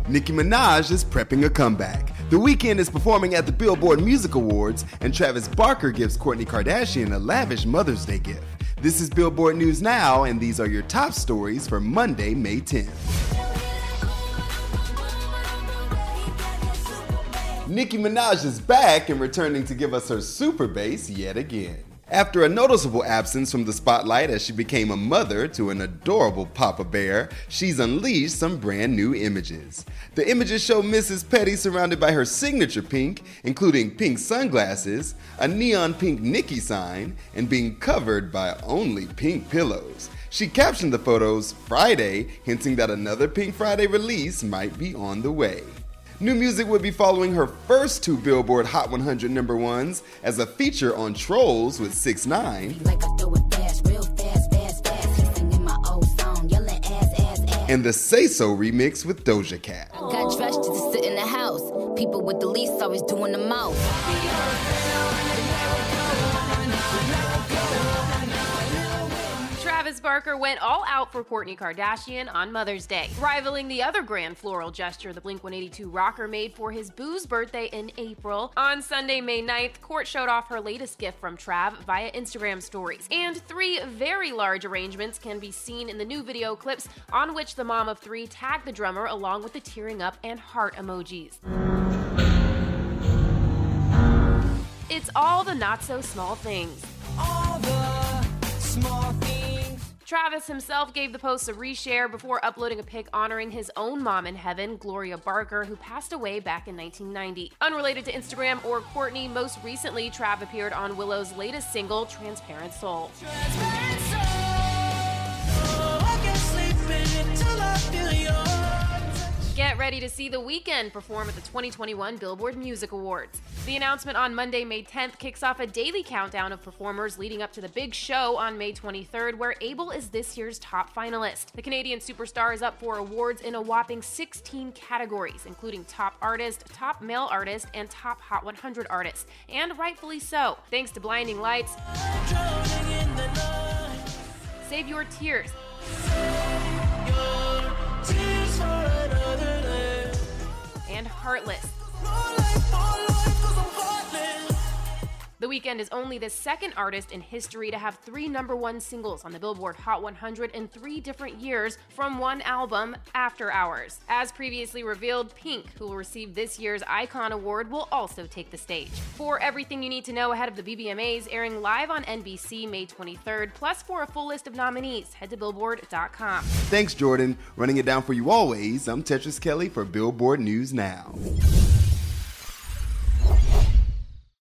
Nicki Minaj is prepping a comeback. The Weeknd is performing at the Billboard Music Awards, and Travis Barker gives Kourtney Kardashian a lavish Mother's Day gift. This is Billboard News Now, and these are your top stories for Monday, May 10th. Nicki Minaj is back and returning to give us her super bass yet again. After a noticeable absence from the spotlight as she became a mother to an adorable Papa Bear, she's unleashed some brand new images. The images show Mrs. Petty surrounded by her signature pink, including pink sunglasses, a neon pink Nicki sign, and being covered by only pink pillows. She captioned the photos Friday, hinting that another Pink Friday release might be on the way. New music would be following her first two Billboard Hot 100 number ones as a feature on Trolls with 6ix9ine and the Say So remix with Doja Cat. Got dressed just to sit in the house. People with the least always doing the most. Travis Barker went all out for Kourtney Kardashian on Mother's Day, rivaling the other grand floral gesture the Blink-182 rocker made for his boo's birthday in April. On Sunday, May 9th, Kourt showed off her latest gift from Trav via Instagram stories. And 3 very large arrangements can be seen in the new video clips, on which the mom of 3 tagged the drummer along with the tearing up and heart emojis. It's all the not-so-small things. All the small things. Travis himself gave the post a reshare before uploading a pic honoring his own mom in heaven, Gloria Barker, who passed away back in 1990. Unrelated to Instagram or Kourtney, most recently Trav appeared on Willow's latest single, Transparent Soul. Transparent soul. Oh, I can't sleep until I feel yours. Get ready to see The Weeknd perform at the 2021 Billboard Music Awards. The announcement on Monday, May 10th kicks off a daily countdown of performers leading up to the big show on May 23rd, where Abel is this year's top finalist. The Canadian superstar is up for awards in a whopping 16 categories, including Top Artist, Top Male Artist, and Top Hot 100 Artist, and rightfully so. Thanks to Blinding Lights, Save Your Tears, and Heartless. The Weeknd is only the second artist in history to have 3 number 1 singles on the Billboard Hot 100 in 3 different years from one album, After Hours. As previously revealed, Pink, who will receive this year's Icon Award, will also take the stage. For everything you need to know ahead of the BBMAs airing live on NBC May 23rd, plus for a full list of nominees, head to Billboard.com. Thanks, Jordan. Running it down for you always, I'm Tetris Kelly for Billboard News Now.